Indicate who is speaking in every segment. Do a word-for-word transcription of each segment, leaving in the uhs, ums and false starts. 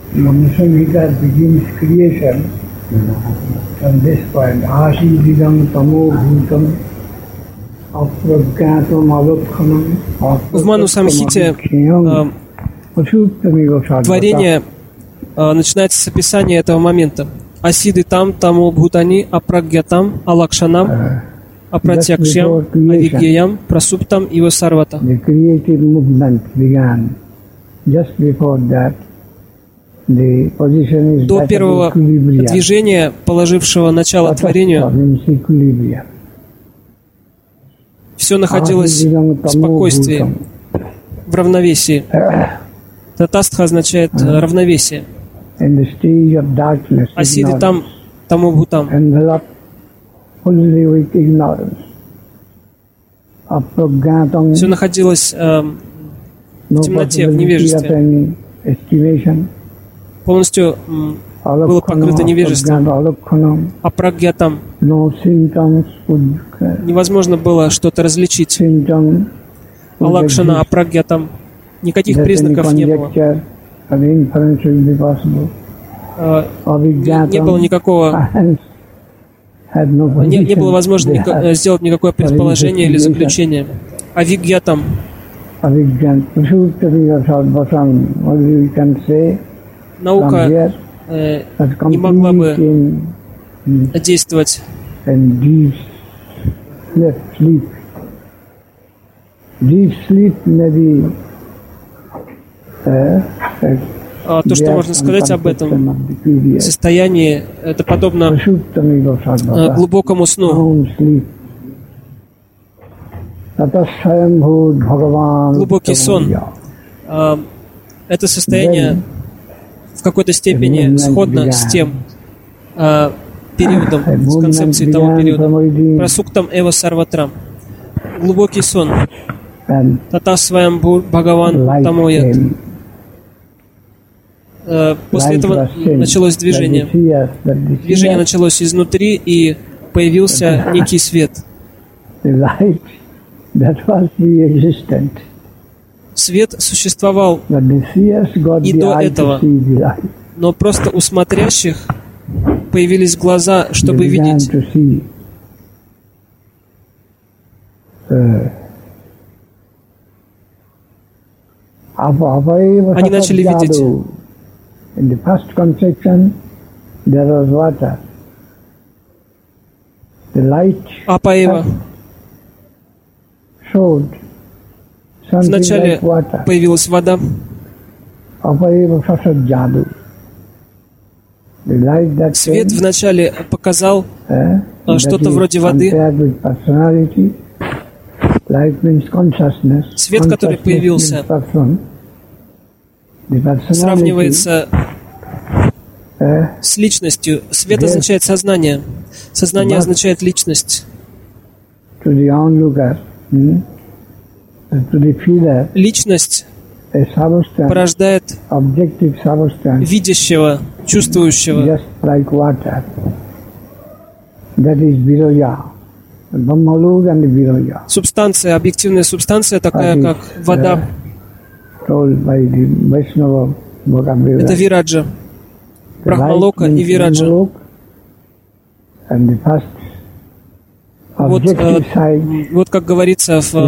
Speaker 1: Manusamhita begins creation from this point. Asididam tamo bhutam apragyatam alokhanam.
Speaker 2: В Ману-самхите э, творение э, начинается с описания этого момента. Асиды там, тамо бхутани, апрагьятам, алакшанам, апратьякшьям, авигьям, прасуптам и васарвата.
Speaker 1: The creative movement began. Just before that, the position is
Speaker 2: До первого движения, положившего начало творению, все находилось в спокойствии, в равновесии. Татастха означает равновесие. Асиды там, тамо бхутам. Все находилось э, в темноте, в невежестве. Полностью м, было покрыто невежеством. Апрагьятам. Невозможно было что-то различить. Алакшана, апрагьятам. Никаких признаков не было. Э, не было никакого... Не, не было возможно ни, сделать никакое предположение или заключение. Авигьятам. Наука э, не могла бы действовать. А то, что можно сказать об этом состоянии, это подобно э, глубокому сну. Глубокий сон. Э, это состояние в какой-то степени сходно с тем э, периодом, с концепцией того периода. Прасуктам эва сарватрам. Глубокий сон. Тата сваямбур Бхагаван тамоят. После этого началось движение. Движение началось изнутри, и появился некий свет. Свет существовал и до этого, но просто у смотрящих появились глаза, чтобы видеть. Они начали видеть.
Speaker 1: In the first conception, there was water. The light
Speaker 2: Апаева.
Speaker 1: showed something
Speaker 2: Вначале
Speaker 1: like water.
Speaker 2: Появилась вода.
Speaker 1: Апаева fasad jadu. The light that
Speaker 2: Свет
Speaker 1: came,
Speaker 2: вначале показал
Speaker 1: eh,
Speaker 2: что-то вроде воды.
Speaker 1: With personality. Light means consciousness.
Speaker 2: Свет, который появился, сравнивается с личностью. Свет означает сознание. Сознание означает личность. Личность порождает видящего, чувствующего. Субстанция, объективная субстанция, такая как вода. Это вираджа. Брахмалока и вираджа. Вот, э, вот как говорится в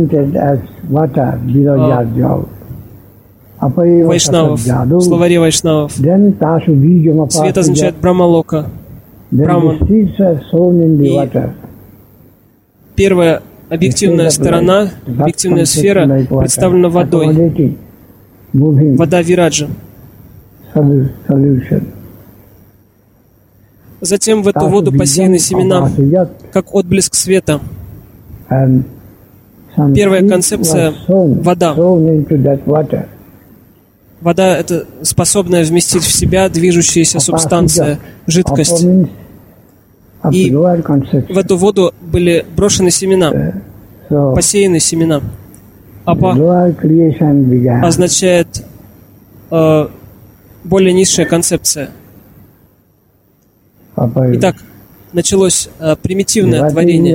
Speaker 2: э, Вайшнавов, в словаре Вайшнавов. Свет означает Брахмалока. Браман. И первая объективная сторона, объективная сфера представлена водой. Вода вираджа. Затем в эту воду посеяны семена, как отблеск света. Первая концепция — вода. Вода — это способная вместить в себя движущаяся субстанция, жидкость. И в эту воду были брошены семена, посеяны семена. Апа означает э, более низшая концепция. Итак, началось э, примитивное творение.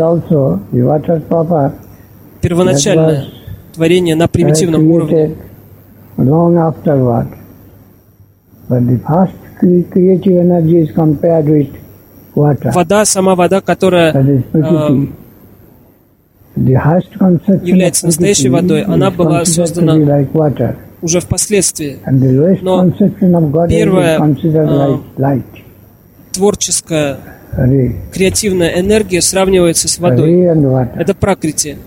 Speaker 2: Первоначальное творение на примитивном уровне. Вода, сама вода, которая э, является настоящей водой, она была создана уже впоследствии. Но первая э, творческая, креативная энергия сравнивается с водой. Это пракрити.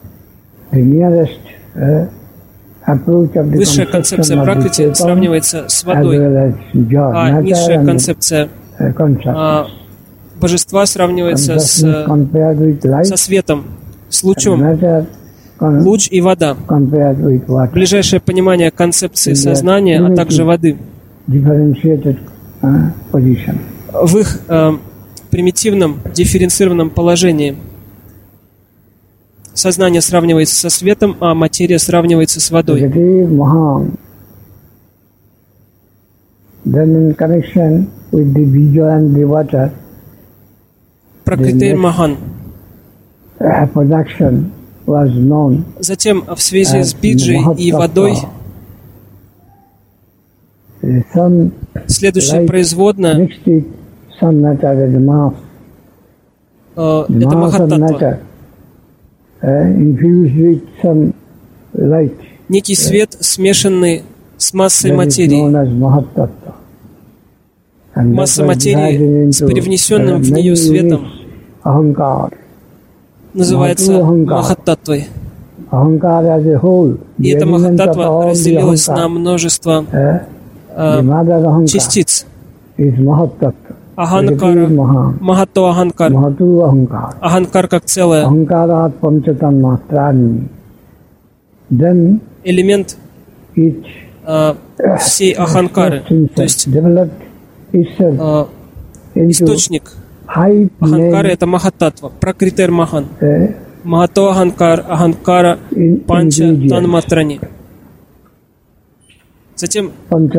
Speaker 2: Высшая концепция пракрити сравнивается с водой, а низшая концепция а, божества сравнивается с, со светом, с лучом. Луч и вода. Ближайшее понимание концепции сознания, а также воды. В их э, примитивном, дифференцированном положении сознание сравнивается со светом, а материя сравнивается с водой. Пракрити Махан. Затем в связи с биджей и водой следующее производное э, это Махаттатва. Некий свет, смешанный с массой материи. Масса материи с привнесенным в нее светом называется Махаттатвой. И эта Махаттатва разделилась на множество э, частиц. Аханкара, Махатто Аханкар, Аханкар как целое, элемент э, всей Аханкары, то есть э, источник Аханкары — это Махаттатва, Пракритер Махан, Махатто Аханкар, Аханкара, Панча Танматрани. Затем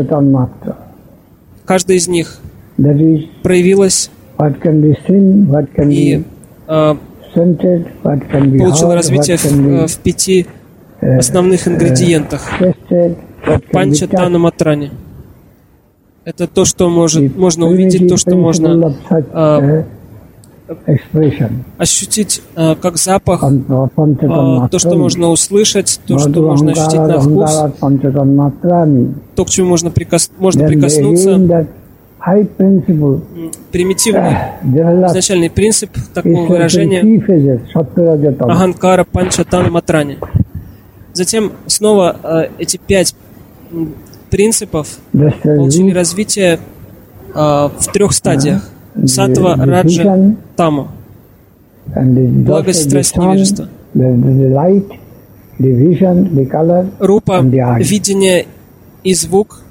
Speaker 2: каждая из них проявилась и э, получила развитие в, в пяти основных ингредиентах. Панча Танматрани. Это то, что может, можно увидеть, то, что можно э, ощутить э, как запах, э, то, что можно услышать, то, что можно ощутить на вкус, то, к чему можно, прикос, можно прикоснуться. Примитивный изначальный принцип такого выражения Аханкара Панча Танматрани. Затем снова э, эти пять принципов получили развитие э, в трех стадиях. Саттва, Раджа, Тама. Благость, страсть, невежество. Рупа, видение и звук.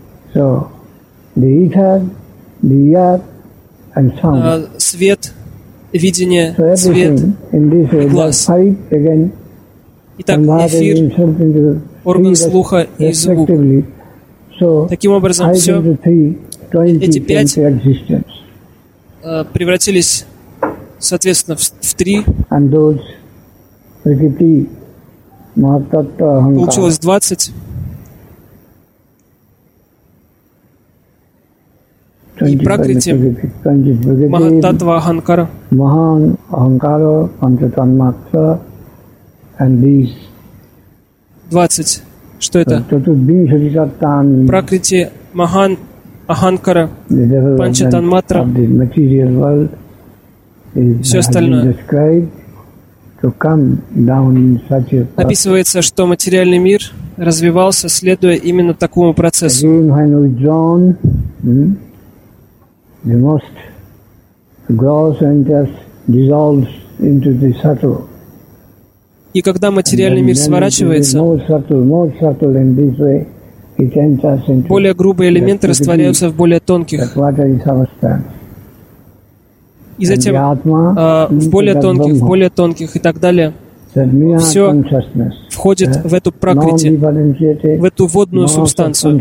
Speaker 2: Э, свет, видение, цвет и глаз. Итак, эфир, орган слуха и звук. Таким образом, все эти пять э, превратились, соответственно, в, в три. Получилось двадцать. И Пракрити, Махаттатва, Аханкара. двадцать. Что это? Пракрити, Махан, Аханкара, Панча Танматра, все остальное. Описывается, что материальный мир развивался, следуя именно такому процессу. И когда материальный мир сворачивается, более грубые элементы растворяются в более тонких. И затем э, в более тонких, в более тонких и так далее. Все входит в эту пракрити, в эту водную субстанцию.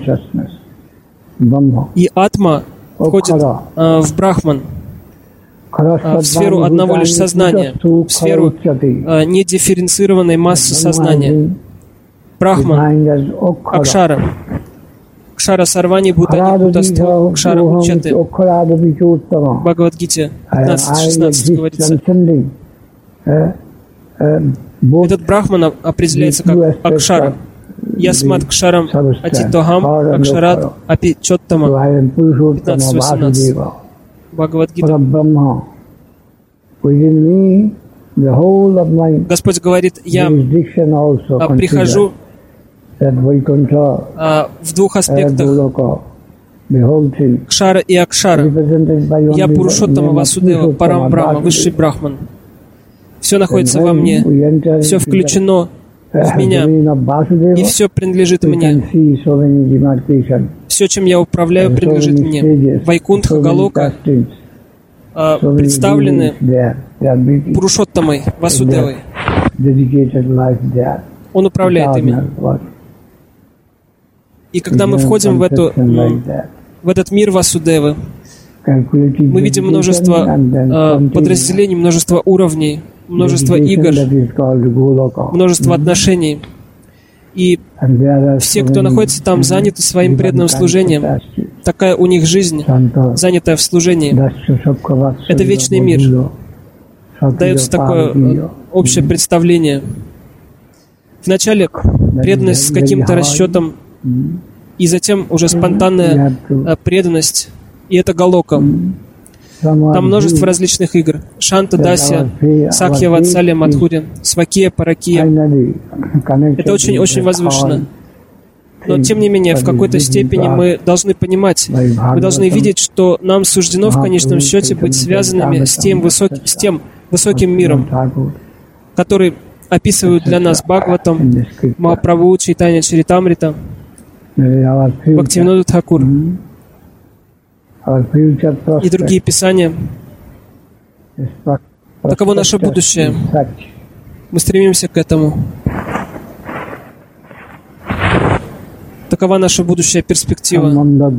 Speaker 2: И атма входит э, в брахман, в сферу одного лишь сознания, в сферу э, недифференцированной массы сознания. Брахман, Акшара, Кшара Сарвани Бхутани Бхутастхо Кшара Учаты. В Бхагавад-гите пятнадцать шестнадцать говорится. Этот брахман определяется как Акшара. Ясмат Кшарам Атитохам Акшарат Апи Чоттама. пятнадцать восемнадцать. Бхагавад-гита. Господь говорит, я прихожу а, в двух аспектах Кшара и Акшара. Я Пурушоттама Васудева, Парам Брахма, высший брахман. Все находится во мне, все включено в меня, и все принадлежит мне. Все, чем я управляю, принадлежит мне. Вайкунтха, Галока а, представлены Пурушоттамой Васудевой. Он управляет ими. И когда мы входим в, эту, в этот мир Васудевы, мы видим множество э, подразделений, множество уровней, множество игр, множество отношений. И все, кто находится там, заняты своим преданным служением. Такая у них жизнь, занятая в служении. Это вечный мир. Дается такое общее представление. Вначале преданность с каким-то расчетом, и затем уже спонтанная преданность, и это Галока. Там множество различных игр. Шанта, Дасья, Сакья, Ватсалия, Мадхуря, Свакия, Паракия. Это очень-очень возвышенно. Но, тем не менее, в какой-то степени мы должны понимать, мы должны видеть, что нам суждено в конечном счете быть связанными с тем, высок... с тем высоким миром, который описывают для нас Бхагаватам, Махапрабху, Чайтанья Чаритамрита, Бхактивинода Тхакур и другие писания. Таково наше будущее. Мы стремимся к этому. Такова наша будущая перспектива.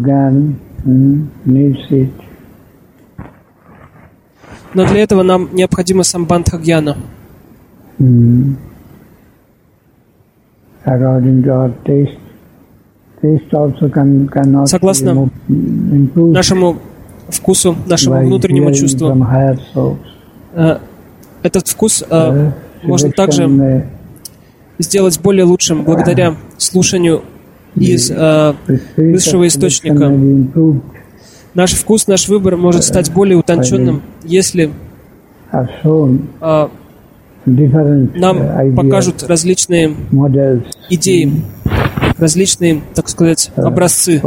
Speaker 2: Но для этого нам необходима самбандха гьяна. Согласно нашему вкусу, нашему внутреннему чувству, этот вкус можно также сделать более лучшим благодаря слушанию из высшего источника. Наш вкус, наш выбор может стать более утонченным, если нам покажут различные идеи, различные, так сказать, образцы.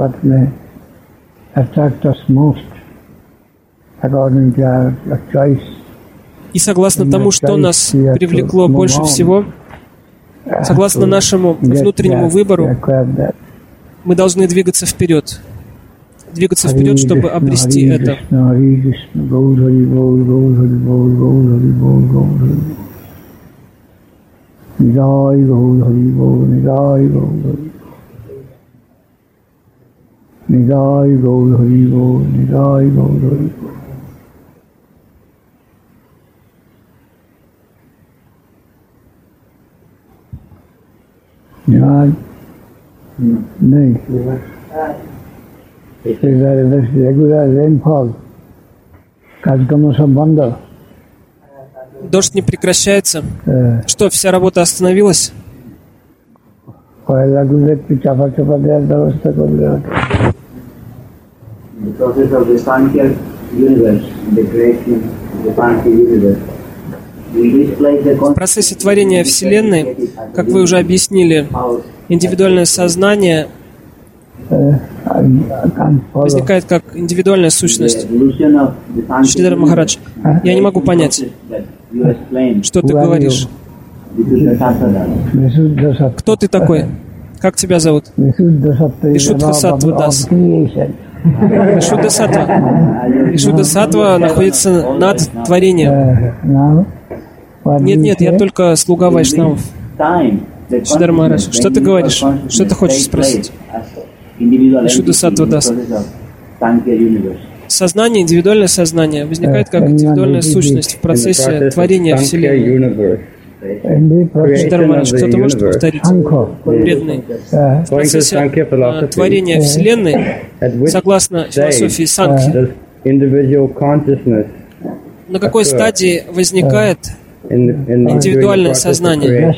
Speaker 2: И согласно тому, что нас привлекло больше всего, согласно нашему внутреннему выбору, мы должны двигаться вперед. Двигаться вперед, чтобы обрести это. Нигай Гауд Хари Бол, Нигай Гауд Хари. Нигай Гауд Хари Бол, Нигай Гауд Хари. Нигай. नहीं regular rainfall कार्यक्रम सब बंद. Дождь не прекращается. Э. Что, вся работа остановилась? В процессе творения Вселенной, как вы уже объяснили, индивидуальное сознание возникает как индивидуальная сущность. Шридхар Махарадж, я не могу понять, что ты говоришь. Кто ты такой? Как тебя зовут? Вишудха Саттва Дас. Вишудха Саттва. Вишудха Саттва находится над творением. Нет, нет, я только слуга Вайшнавов. Шридхар Махарадж, что ты говоришь? Что ты хочешь спросить? Вишудха Саттва Дас. Сознание, индивидуальное сознание возникает как индивидуальная сущность в процессе творения Вселенной. Шридар Махарадж, кто-то может повторить? Преданный. В процессе э, творения Вселенной, согласно философии Санхи, на какой стадии возникает индивидуальное сознание?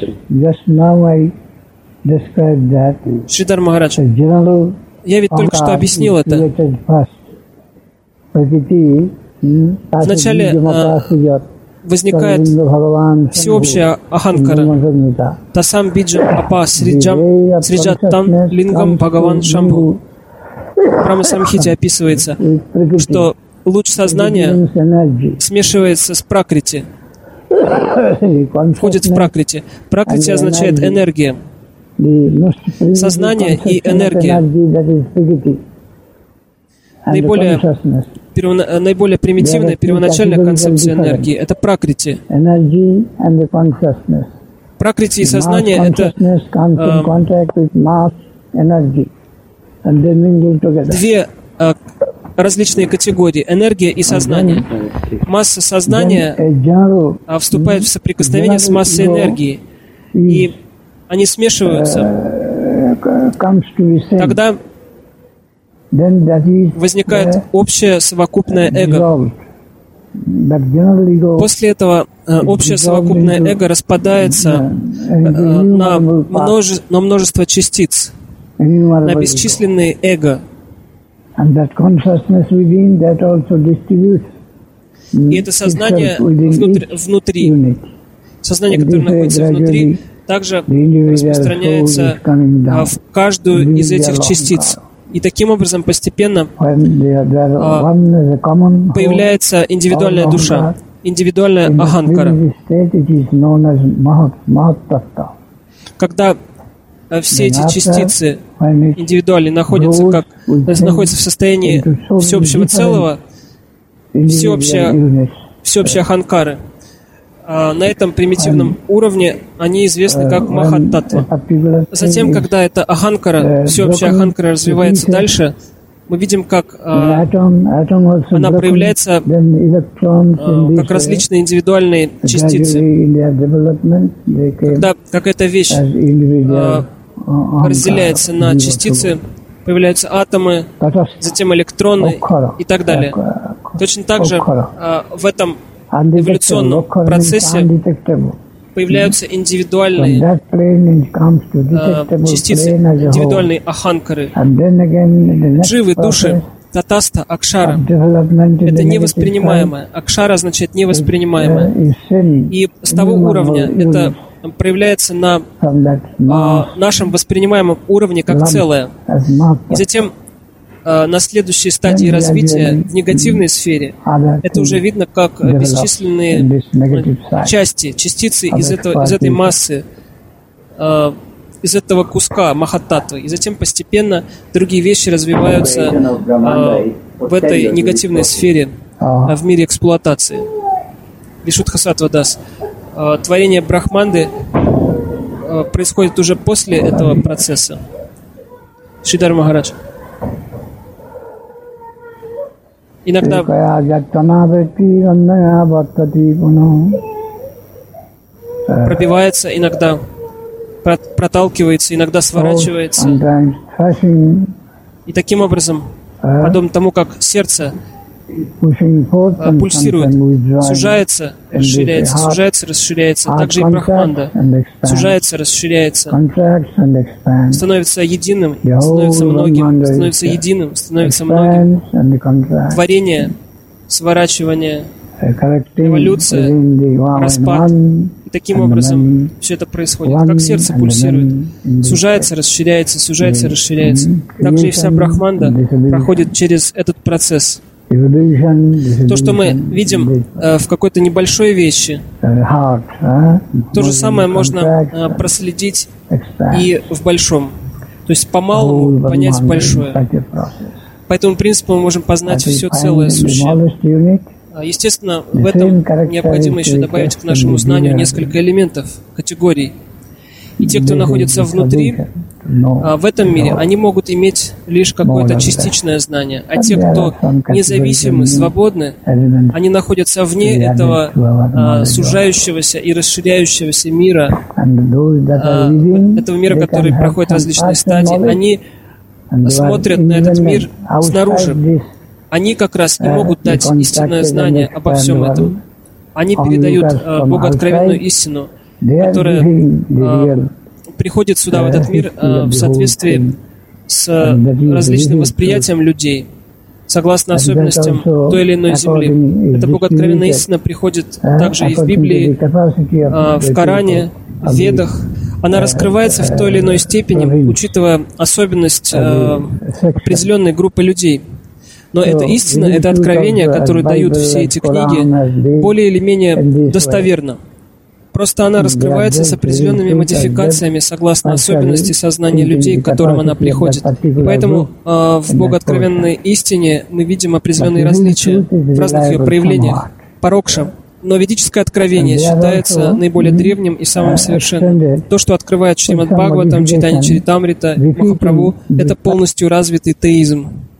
Speaker 2: Шридар Махарадж, я ведь только что объяснил это. Вначале э, возникает всеобщая аханкара. Тасам биджам апа сриджам сриджаттам лингам бхагаван шамбху. В Брахма Самхите описывается, что луч сознания смешивается с пракрити, входит в пракрити. Пракрити означает энергия. Сознание и энергия. Наиболее, первона, наиболее примитивная, первоначальная концепция энергии – это пракрити. Пракрити и сознание – это э, две э, различные категории – энергия и сознание. Масса сознания э, вступает в соприкосновение с массой энергии, и они смешиваются. Тогда возникает общее совокупное эго. После этого э, общее совокупное эго распадается э, на, множе, на множество частиц, на бесчисленные эго. И это сознание внутри, внутри сознание, которое находится внутри, также распространяется э, в каждую из этих частиц. И таким образом постепенно а, появляется индивидуальная душа, индивидуальная аханкара. Когда а, все эти частицы индивидуальные находятся, как, находятся в состоянии всеобщего целого, всеобщая, всеобщая аханкары, а на этом примитивном уровне они известны как махат-татва. Затем, когда эта аханкара, всеобщая аханкара развивается дальше, мы видим, как а, она проявляется а, как различные индивидуальные частицы. Когда какая-то вещь а, разделяется на частицы, появляются атомы, затем электроны и так далее. Точно так же а, в этом эволюционном процессе появляются индивидуальные э, частицы, индивидуальные аханкары, дживы, души, татаста, акшара. Это невоспринимаемое. Акшара означает невоспринимаемое. И с того уровня это проявляется на э, нашем воспринимаемом уровне как целое. И затем на следующей стадии развития в негативной сфере это уже видно как бесчисленные части, частицы из, этого, из этой массы, из этого куска махат-татвы. И затем постепенно другие вещи развиваются в этой негативной сфере, в мире эксплуатации. Вишудха-саттва дас. Творение Брахманды происходит уже после этого процесса. Шридар Махарадж. Иногда пробивается, иногда проталкивается, иногда сворачивается. И таким образом, подобно тому, как сердце пульсирует, сужается, расширяется, сужается, расширяется, также и Брахманда сужается, расширяется, становится единым, становится многим, становится единым, становится многим. Творение, сворачивание, эволюция, распад. И таким образом все это происходит. Как сердце пульсирует, сужается, расширяется, сужается, расширяется. Также и вся Брахманда проходит через этот процесс. То, что мы видим э, в какой-то небольшой вещи, то же самое можно э, проследить и в большом. То есть по-малому понять большое. По этому принципу мы можем познать все целое сущее. Естественно, в этом необходимо еще добавить к нашему знанию несколько элементов, категорий. И те, кто находится внутри, в этом мире, они могут иметь лишь какое-то частичное знание. А те, кто независимы, свободны, они находятся вне этого а, сужающегося и расширяющегося мира, а, этого мира, который проходит различные стадии. Они смотрят на этот мир снаружи. Они как раз и могут дать истинное знание обо всем этом. Они передают а, богооткровенную истину, которая а, приходит сюда, в этот мир, а, в соответствии с различным восприятием людей, согласно особенностям той или иной земли. Эта богооткровенная истина приходит также и в Библии, а, в Коране, в Ведах. Она раскрывается в той или иной степени, учитывая особенность а, определенной группы людей. Но это истина, это откровение, которое дают все эти книги, более или менее достоверно. Просто она раскрывается с определенными модификациями согласно особенностей сознания людей, к которым она приходит. Поэтому э, в богооткровенной истине мы видим определенные различия в разных ее проявлениях. Парокша. Но ведическое откровение считается наиболее древним и самым совершенным. То, что открывает Шримад Бхагаватам, Чайтанья Чаритамрита, Махапрабху, это полностью развитый теизм.